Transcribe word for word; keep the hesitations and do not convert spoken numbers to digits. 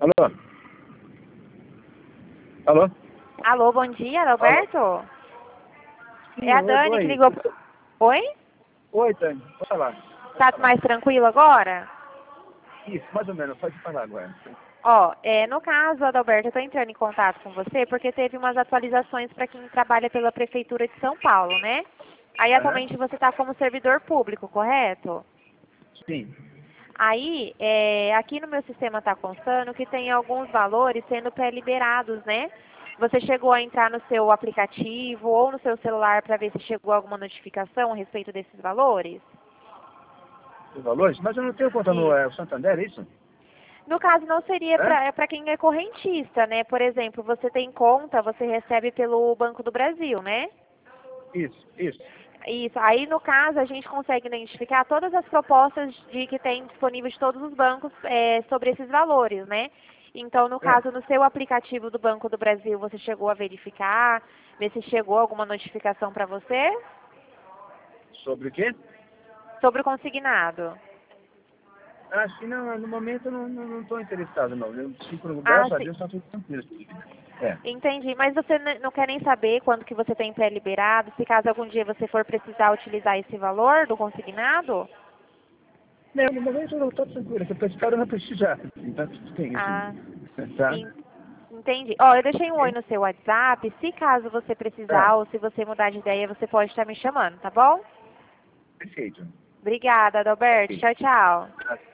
Alô? Alô? Alô, bom dia, Alberto? Sim, É a oi, Dani que oi. ligou. Oi? Oi, Tânia, pode falar. Tá mais tranquilo agora? Isso, mais ou menos, pode falar agora. Ó, é, no caso, Adalberto, eu tô entrando em contato com você porque teve umas atualizações para quem trabalha pela Prefeitura de São Paulo, né? Aí, Aham. atualmente, você está como servidor público, correto? Sim. Aí, é, aqui no meu sistema está constando que tem alguns valores sendo pré-liberados, né? Você chegou a entrar no seu aplicativo ou no seu celular para ver se chegou alguma notificação a respeito desses valores? Os valores? Mas eu não tenho conta no Isso. é, Santander, é isso? No caso, não seria Hã? para é para quem é correntista, né? Por exemplo, você tem conta, você recebe pelo Banco do Brasil, né? Isso, isso. Isso. Aí, no caso, a gente consegue identificar todas as propostas de que tem disponíveis de todos os bancos é, sobre esses valores, né? Então, no É. caso, no seu aplicativo do Banco do Brasil, você chegou a verificar, ver se chegou alguma notificação para você Sobre o quê? sobre o consignado. Acho que não, no momento eu não estou não, não tô interessado, não. Eu fico no Ah, graças a sim. Deus, está tudo tranquilo. É. Entendi, mas você n- não quer nem saber quando que você tem pré-liberado, se caso algum dia você for precisar utilizar esse valor do consignado? Não, no momento eu estou tranquilo. Se eu precisar, eu não precisar. Então, tem Ah, isso. Tá? en- entendi. Ó, eu deixei um oi Ok? no seu WhatsApp, se caso você Tá. precisar ou se você mudar de ideia, você pode estar me chamando, tá bom? Perfeito. Obrigada, Adalberto. Ok. Tchau, tchau. Tá.